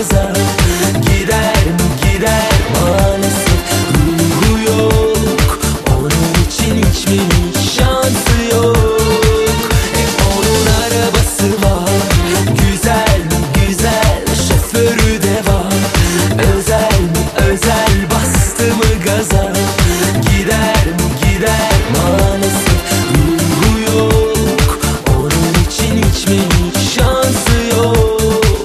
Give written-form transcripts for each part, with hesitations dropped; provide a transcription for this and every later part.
gaza? Gider mi gider maalesef, ruhu yok. Onun için hiç mi şansı yok? Onun arabası var, güzel mi güzel, şoförü de var. Özel mi özel, bastı mı gaza? Gider mi gider maalesef, ruhu yok. Onun için hiç mi şansı yok?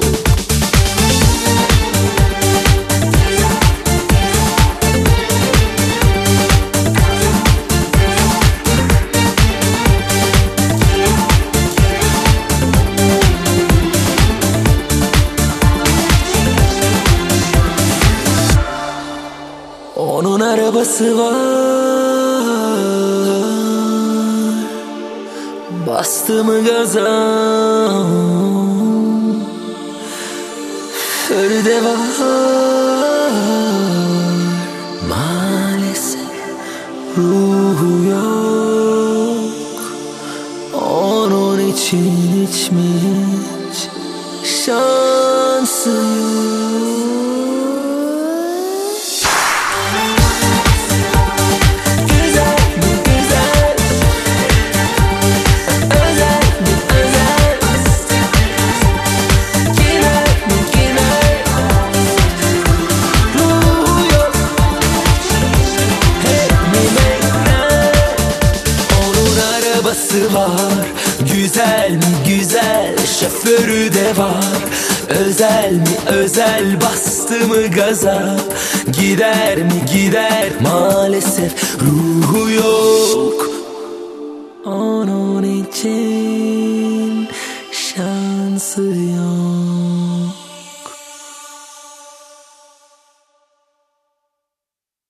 Onun arabası var, bastı mı gaza? Feride var, maalesef ruhu yok. Onun için hiç mi hiç şansı yok? Var, güzel mi güzel, şoförü de var. Özel mi özel, bastı mı gaza? Gider mi gider maalesef, ruhu yok.